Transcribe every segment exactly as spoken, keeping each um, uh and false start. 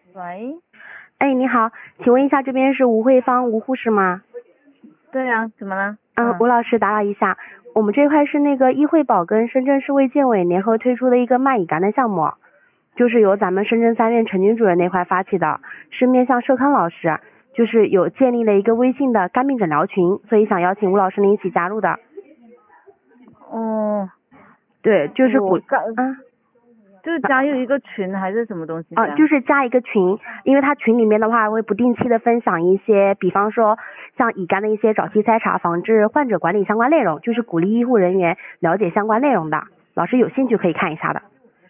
喂， 哎，你好，请问一下，这边是吴慧芳吴护士吗？ 对呀、怎么了？ 嗯，吴老师打扰一下，我们这块是那个医惠宝跟深圳市卫健委联合推出的一个慢乙肝的项目，就是由咱们深圳三院陈军主任那块发起的，是面向社康老师，就是有建立了一个微信的肝病诊疗群，所以想邀请吴老师您一起加入的。 哦， 对，就是鼓我加， 啊。 就是加入一个群还是什么东西啊、 的呀？ 就是加一个群，因为它群里面的话会不定期的分享一些，比方说像乙肝的一些早期筛查、防治、患者管理相关内容，就是鼓励医护人员了解相关内容的。老师有兴趣可以看一下的。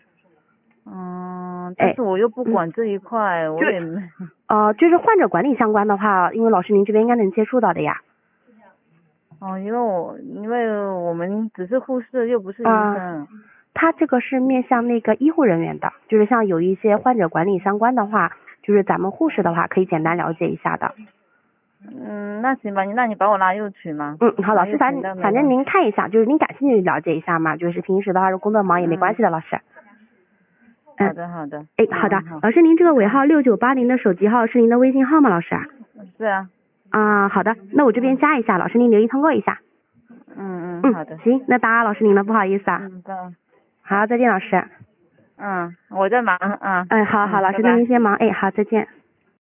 嗯，但哎是我又不管这一块，我也没。 呃，就是患者管理相关的话，因为老师您这边应该能接触到的呀。 哦，因为我因为我们只是护士，又不是医啊、 生。 它这个是面向那个医护人员的，就是像有一些患者管理相关的话，就是咱们护士的话可以简单了解一下的。 嗯，那行吧，你那你把我拉入群吗？ 嗯，好，老师，反拉入群倒没反正关系。 您看一下，就是您感兴趣了解一下嘛，就是平时的话，如果工作忙也没关系的，老师。嗯， 好的好的。 哎，好的嗯，好， 老师，您这个尾号六九八零的手机号是您的微信号吗，老师？ 是啊。 啊，好的，那我这边加一下，老师您留意通过一下。 嗯嗯， 嗯， 好的。 行，那打扰老师您了，不好意思啊。 嗯，拜。 好，再见，老师。 嗯，我在忙啊。 哎，好好， 嗯， 老师， 拜拜。 那您先忙，哎，好，再见。